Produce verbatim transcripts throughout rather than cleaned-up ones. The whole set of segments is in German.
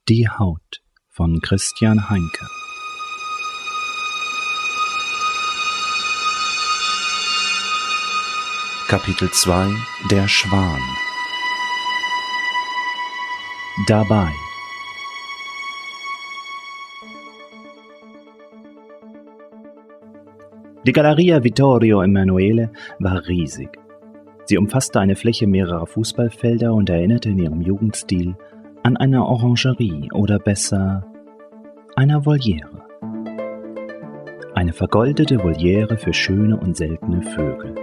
Die Haut von Christian Heinke. Kapitel zwei. Der Schwan. Dabei. Die Galleria Vittorio Emanuele war riesig. Sie umfasste eine Fläche mehrerer Fußballfelder und erinnerte in ihrem Jugendstil an eine Orangerie oder besser einer Voliere. Eine vergoldete Voliere für schöne und seltene Vögel.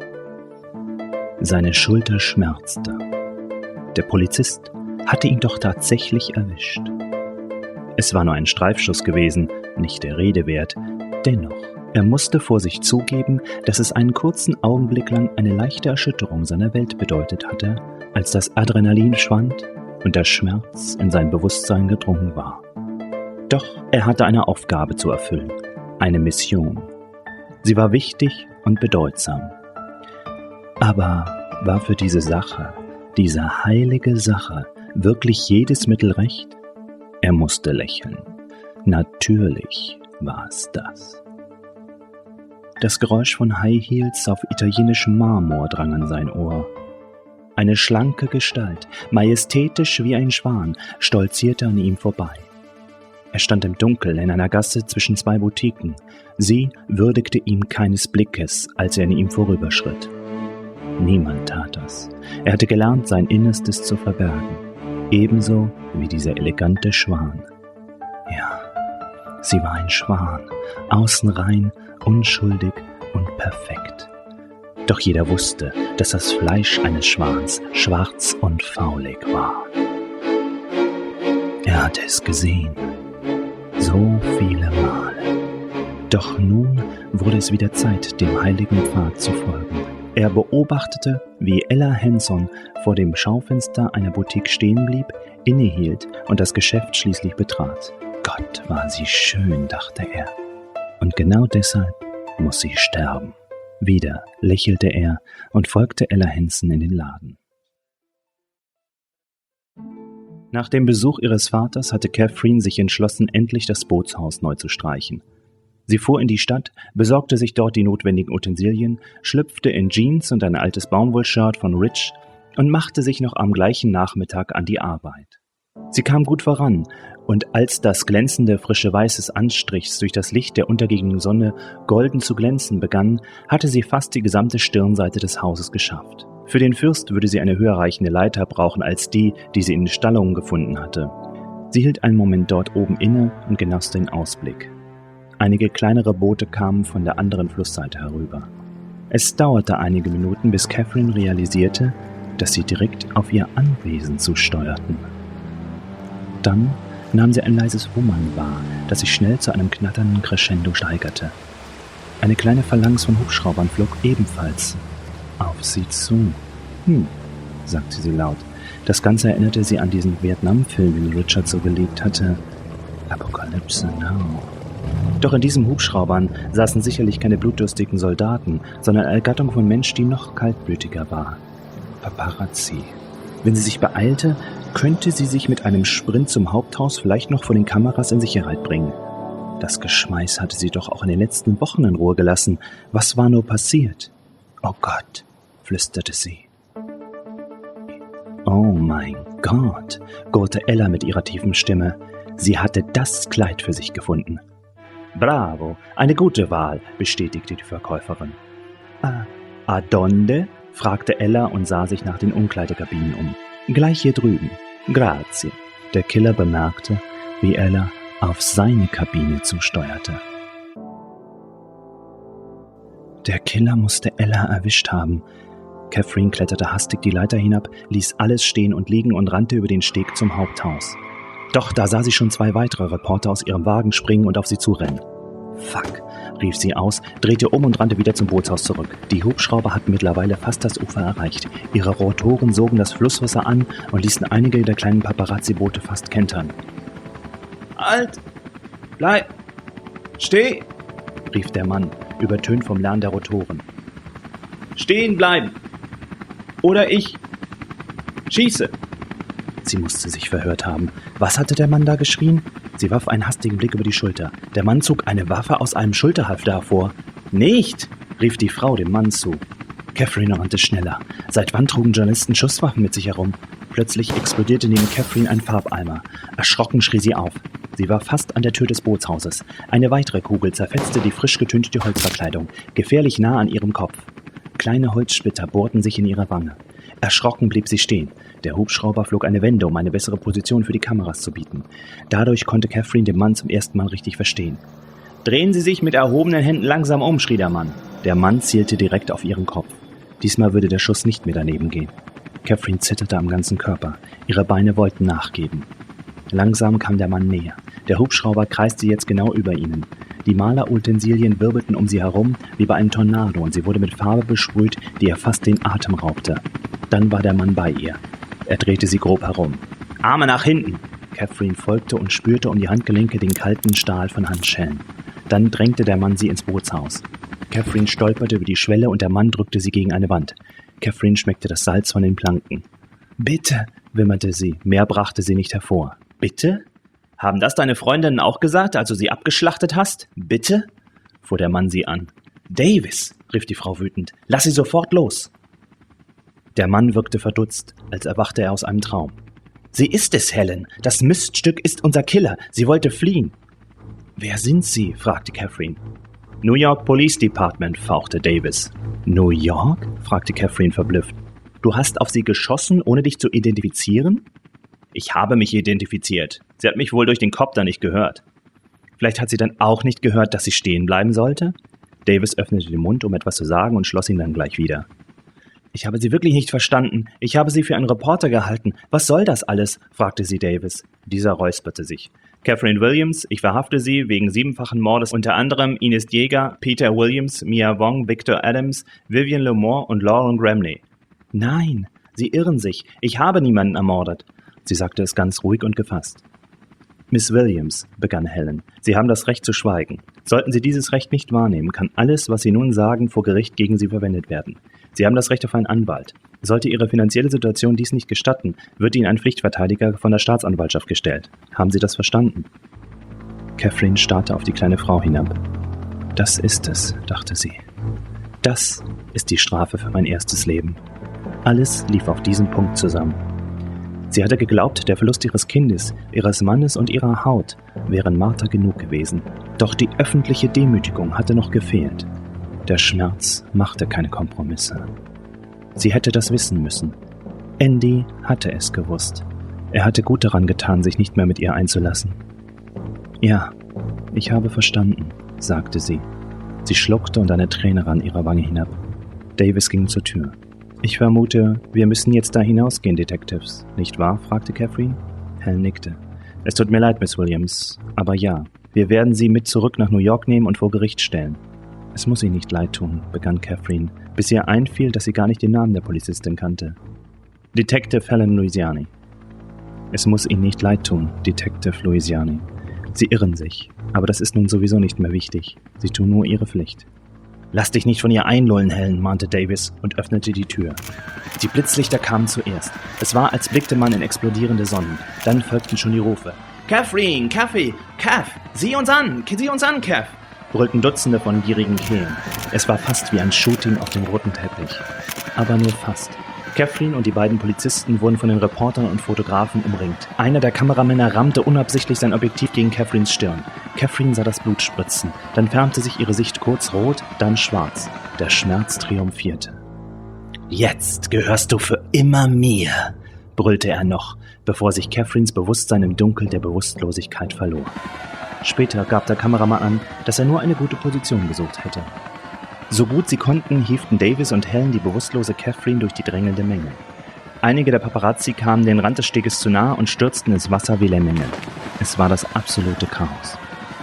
Seine Schulter schmerzte. Der Polizist hatte ihn doch tatsächlich erwischt. Es war nur ein Streifschuss gewesen, nicht der Rede wert, dennoch. Er musste vor sich zugeben, dass es einen kurzen Augenblick lang eine leichte Erschütterung seiner Welt bedeutet hatte, als das Adrenalin schwand und der Schmerz in sein Bewusstsein gedrungen war. Doch er hatte eine Aufgabe zu erfüllen, eine Mission. Sie war wichtig und bedeutsam. Aber war für diese Sache, diese heilige Sache, wirklich jedes Mittel recht? Er musste lächeln. Natürlich war es das. Das Geräusch von High Heels auf italienischem Marmor drang an sein Ohr. Eine schlanke Gestalt, majestätisch wie ein Schwan, stolzierte an ihm vorbei. Er stand im Dunkeln in einer Gasse zwischen zwei Boutiquen. Sie würdigte ihm keines Blickes, als er an ihm vorüberschritt. Niemand tat das. Er hatte gelernt, sein Innerstes zu verbergen. Ebenso wie dieser elegante Schwan. Ja, sie war ein Schwan, außen rein, unschuldig und perfekt. Doch jeder wusste, dass das Fleisch eines Schwans schwarz und faulig war. Er hatte es gesehen. So viele Male. Doch nun wurde es wieder Zeit, dem heiligen Pfad zu folgen. Er beobachtete, wie Ella Henson vor dem Schaufenster einer Boutique stehen blieb, innehielt und das Geschäft schließlich betrat. Gott, war sie schön, dachte er. Und genau deshalb muss sie sterben. Wieder lächelte er und folgte Ella Henson in den Laden. Nach dem Besuch ihres Vaters hatte Catherine sich entschlossen, endlich das Bootshaus neu zu streichen. Sie fuhr in die Stadt, besorgte sich dort die notwendigen Utensilien, schlüpfte in Jeans und ein altes Baumwollshirt von Rich und machte sich noch am gleichen Nachmittag an die Arbeit. Sie kam gut voran, und als das glänzende, frische Weiß des Anstrichs durch das Licht der untergehenden Sonne golden zu glänzen begann, hatte sie fast die gesamte Stirnseite des Hauses geschafft. Für den Fürst würde sie eine höher reichende Leiter brauchen als die, die sie in den Stallungen gefunden hatte. Sie hielt einen Moment dort oben inne und genoss den Ausblick. Einige kleinere Boote kamen von der anderen Flussseite herüber. Es dauerte einige Minuten, bis Catherine realisierte, dass sie direkt auf ihr Anwesen zusteuerten. Dann nahm sie ein leises Wummern wahr, das sich schnell zu einem knatternden Crescendo steigerte. Eine kleine Phalanx von Hubschraubern flog ebenfalls auf sie zu. Hm, sagte sie laut. Das Ganze erinnerte sie an diesen Vietnam-Film, den Richard so geliebt hatte. Apokalypse Now. Doch in diesen Hubschraubern saßen sicherlich keine blutdürstigen Soldaten, sondern eine Gattung von Mensch, die noch kaltblütiger war. Paparazzi. Wenn sie sich beeilte, könnte sie sich mit einem Sprint zum Haupthaus vielleicht noch vor den Kameras in Sicherheit bringen. Das Geschmeiß hatte sie doch auch in den letzten Wochen in Ruhe gelassen. Was war nur passiert? Oh Gott, flüsterte sie. Oh mein Gott, gurrte Ella mit ihrer tiefen Stimme. Sie hatte das Kleid für sich gefunden. Bravo, eine gute Wahl, bestätigte die Verkäuferin. Ah, adonde? Fragte Ella und sah sich nach den Umkleidekabinen um. Gleich hier drüben. Grazie. Der Killer bemerkte, wie Ella auf seine Kabine zusteuerte. Der Killer musste Ella erwischt haben. Catherine kletterte hastig die Leiter hinab, ließ alles stehen und liegen und rannte über den Steg zum Haupthaus. Doch da sah sie schon zwei weitere Reporter aus ihrem Wagen springen und auf sie zurennen. Fuck, rief sie aus, drehte um und rannte wieder zum Bootshaus zurück. Die Hubschrauber hatten mittlerweile fast das Ufer erreicht. Ihre Rotoren sogen das Flusswasser an und ließen einige der kleinen Paparazzi-Boote fast kentern. Halt! Bleib! Steh! rief der Mann, übertönt vom Lärm der Rotoren. Stehen bleiben! Oder ich schieße! Sie musste sich verhört haben. Was hatte der Mann da geschrien? Sie warf einen hastigen Blick über die Schulter. Der Mann zog eine Waffe aus einem Schulterhalfter hervor. »Nicht!« rief die Frau dem Mann zu. Catherine rannte schneller. Seit wann trugen Journalisten Schusswaffen mit sich herum? Plötzlich explodierte neben Catherine ein Farbeimer. Erschrocken schrie sie auf. Sie war fast an der Tür des Bootshauses. Eine weitere Kugel zerfetzte die frisch getünchte Holzverkleidung, gefährlich nah an ihrem Kopf. Kleine Holzsplitter bohrten sich in ihre Wange. Erschrocken blieb sie stehen. Der Hubschrauber flog eine Wende, um eine bessere Position für die Kameras zu bieten. Dadurch konnte Catherine den Mann zum ersten Mal richtig verstehen. »Drehen Sie sich mit erhobenen Händen langsam um«, schrie der Mann. Der Mann zielte direkt auf ihren Kopf. Diesmal würde der Schuss nicht mehr daneben gehen. Catherine zitterte am ganzen Körper. Ihre Beine wollten nachgeben. Langsam kam der Mann näher. Der Hubschrauber kreiste jetzt genau über ihnen. Die Malerutensilien wirbelten um sie herum wie bei einem Tornado und sie wurde mit Farbe besprüht, die ihr fast den Atem raubte. Dann war der Mann bei ihr. Er drehte sie grob herum. »Arme nach hinten!« Catherine folgte und spürte um die Handgelenke den kalten Stahl von Handschellen. Dann drängte der Mann sie ins Bootshaus. Catherine stolperte über die Schwelle und der Mann drückte sie gegen eine Wand. Catherine schmeckte das Salz von den Planken. »Bitte«, wimmerte sie. Mehr brachte sie nicht hervor. »Bitte? Haben das deine Freundinnen auch gesagt, als du sie abgeschlachtet hast? Bitte?« fuhr der Mann sie an. »Davis«, rief die Frau wütend, »lass sie sofort los!« Der Mann wirkte verdutzt, als erwachte er aus einem Traum. »Sie ist es, Helen. Das Miststück ist unser Killer. Sie wollte fliehen.« »Wer sind Sie?« fragte Catherine. »New York Police Department«, fauchte Davis. »New York?« fragte Catherine verblüfft. »Du hast auf sie geschossen, ohne dich zu identifizieren?« »Ich habe mich identifiziert. Sie hat mich wohl durch den Kopter nicht gehört.« »Vielleicht hat sie dann auch nicht gehört, dass sie stehen bleiben sollte?« Davis öffnete den Mund, um etwas zu sagen, und schloss ihn dann gleich wieder. »Ich habe Sie wirklich nicht verstanden. Ich habe Sie für einen Reporter gehalten. Was soll das alles?« fragte sie Davis. Dieser räusperte sich. »Catherine Williams, ich verhafte Sie wegen siebenfachen Mordes, unter anderem Ines Jäger, Peter Williams, Mia Wong, Victor Adams, Vivian Lemore und Lauren Gramley.« »Nein, Sie irren sich. Ich habe niemanden ermordet.« Sie sagte es ganz ruhig und gefasst. »Miss Williams«, begann Helen, »Sie haben das Recht zu schweigen. Sollten Sie dieses Recht nicht wahrnehmen, kann alles, was Sie nun sagen, vor Gericht gegen Sie verwendet werden. Sie haben das Recht auf einen Anwalt. Sollte Ihre finanzielle Situation dies nicht gestatten, wird Ihnen ein Pflichtverteidiger von der Staatsanwaltschaft gestellt. Haben Sie das verstanden?« Catherine starrte auf die kleine Frau hinab. »Das ist es«, dachte sie. »Das ist die Strafe für mein erstes Leben.« Alles lief auf diesen Punkt zusammen. Sie hatte geglaubt, der Verlust ihres Kindes, ihres Mannes und ihrer Haut wären Marter genug gewesen. Doch die öffentliche Demütigung hatte noch gefehlt. Der Schmerz machte keine Kompromisse. Sie hätte das wissen müssen. Andy hatte es gewusst. Er hatte gut daran getan, sich nicht mehr mit ihr einzulassen. »Ja, ich habe verstanden«, sagte sie. Sie schluckte und eine Träne rann ihrer Wange hinab. Davis ging zur Tür. »Ich vermute, wir müssen jetzt da hinausgehen, Detectives, nicht wahr?« fragte Catherine. Helen nickte. »Es tut mir leid, Miss Williams, aber ja, wir werden Sie mit zurück nach New York nehmen und vor Gericht stellen.« »Es muss Ihnen nicht leid tun«, begann Catherine, bis ihr einfiel, dass sie gar nicht den Namen der Polizistin kannte. »Detective Helen Louisiani.« »Es muss Ihnen nicht leid tun, Detective Louisiani. Sie irren sich, aber das ist nun sowieso nicht mehr wichtig. Sie tun nur Ihre Pflicht.« »Lass dich nicht von ihr einlullen, Helen«, mahnte Davis und öffnete die Tür. Die Blitzlichter kamen zuerst. Es war, als blickte man in explodierende Sonnen. Dann folgten schon die Rufe. »Catherine, Kathy, Kath, sieh uns an, sieh uns an, Kath«, brüllten Dutzende von gierigen Kehlen. Es war fast wie ein Shooting auf dem roten Teppich. Aber nur fast. Catherine und die beiden Polizisten wurden von den Reportern und Fotografen umringt. Einer der Kameramänner rammte unabsichtlich sein Objektiv gegen Catherines Stirn. Catherine sah das Blut spritzen. Dann färbte sich ihre Sicht kurz rot, dann schwarz. Der Schmerz triumphierte. »Jetzt gehörst du für immer mir«, brüllte er noch, bevor sich Catherines Bewusstsein im Dunkel der Bewusstlosigkeit verlor. Später gab der Kameramann an, dass er nur eine gute Position gesucht hätte. So gut sie konnten, hieften Davis und Helen die bewusstlose Catherine durch die drängelnde Menge. Einige der Paparazzi kamen den Rand des Steges zu nahe und stürzten ins Wasser wie Lemminge. Es war das absolute Chaos.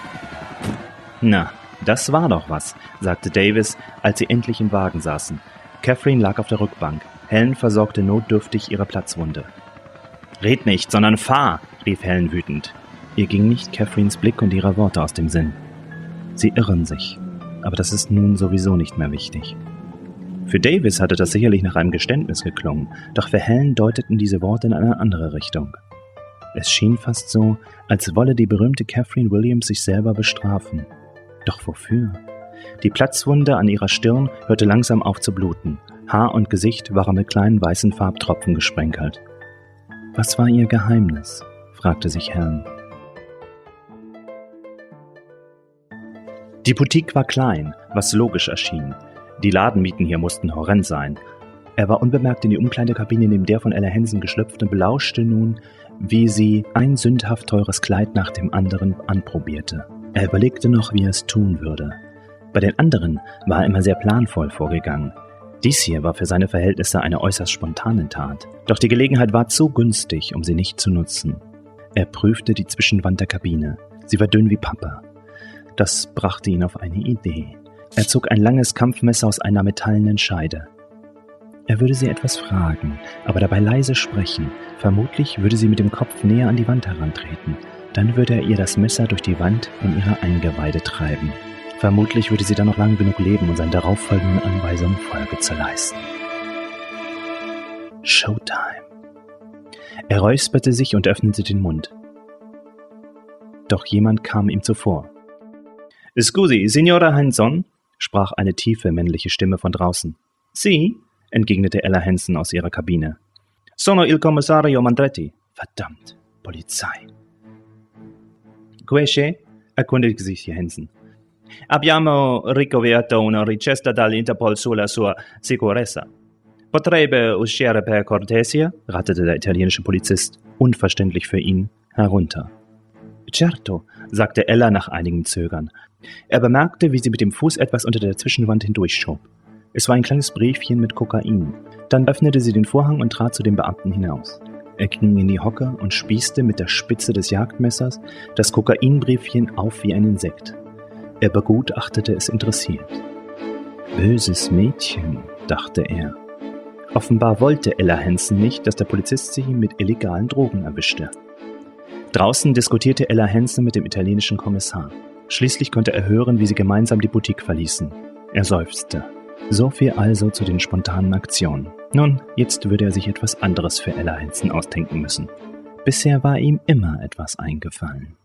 »Na, das war doch was«, sagte Davis, als sie endlich im Wagen saßen. Catherine lag auf der Rückbank. Helen versorgte notdürftig ihre Platzwunde. »Red nicht, sondern fahr«, rief Helen wütend. Ihr ging nicht Catherines Blick und ihre Worte aus dem Sinn. »Sie irren sich. Aber das ist nun sowieso nicht mehr wichtig.« Für Davis hatte das sicherlich nach einem Geständnis geklungen, doch für Helen deuteten diese Worte in eine andere Richtung. Es schien fast so, als wolle die berühmte Catherine Williams sich selber bestrafen. Doch wofür? Die Platzwunde an ihrer Stirn hörte langsam auf zu bluten. Haar und Gesicht waren mit kleinen weißen Farbtropfen gesprenkelt. Was war ihr Geheimnis? Fragte sich Helen. Die Boutique war klein, was logisch erschien. Die Ladenmieten hier mussten horrend sein. Er war unbemerkt in die Umkleidekabine neben der von Ella Hansen geschlüpft und belauschte nun, wie sie ein sündhaft teures Kleid nach dem anderen anprobierte. Er überlegte noch, wie er es tun würde. Bei den anderen war er immer sehr planvoll vorgegangen. Dies hier war für seine Verhältnisse eine äußerst spontane Tat. Doch die Gelegenheit war zu günstig, um sie nicht zu nutzen. Er prüfte die Zwischenwand der Kabine. Sie war dünn wie Pappe. Das brachte ihn auf eine Idee. Er zog ein langes Kampfmesser aus einer metallenen Scheide. Er würde sie etwas fragen, aber dabei leise sprechen. Vermutlich würde sie mit dem Kopf näher an die Wand herantreten. Dann würde er ihr das Messer durch die Wand in ihre Eingeweide treiben. Vermutlich würde sie dann noch lange genug leben, um seinen darauffolgenden Anweisungen Folge zu leisten. Showtime. Er räusperte sich und öffnete den Mund. Doch jemand kam ihm zuvor. »Scusi, Signora Hanson?« sprach eine tiefe männliche Stimme von draußen. »Sie?« entgegnete Ella Hansen aus ihrer Kabine. »Sono il commissario Mandretti.« »Verdammt, Polizei.« »Quesce?« erkundigte sich die Hansen. »Abbiamo ricoverto una richiesta dall'Interpol sulla sua sicurezza. Potrebbe uscire per cortesia?« rattete der italienische Polizist, unverständlich für ihn, herunter. »Certo«, sagte Ella nach einigem Zögern. Er bemerkte, wie sie mit dem Fuß etwas unter der Zwischenwand hindurchschob. Es war ein kleines Briefchen mit Kokain. Dann öffnete sie den Vorhang und trat zu dem Beamten hinaus. Er ging in die Hocke und spießte mit der Spitze des Jagdmessers das Kokainbriefchen auf wie ein Insekt. Er begutachtete es interessiert. »Böses Mädchen«, dachte er. Offenbar wollte Ella Hansen nicht, dass der Polizist sie mit illegalen Drogen erwischte. Draußen diskutierte Ella Hansen mit dem italienischen Kommissar. Schließlich konnte er hören, wie sie gemeinsam die Boutique verließen. Er seufzte. So viel also zu den spontanen Aktionen. Nun, jetzt würde er sich etwas anderes für Ella Hansen ausdenken müssen. Bisher war ihm immer etwas eingefallen.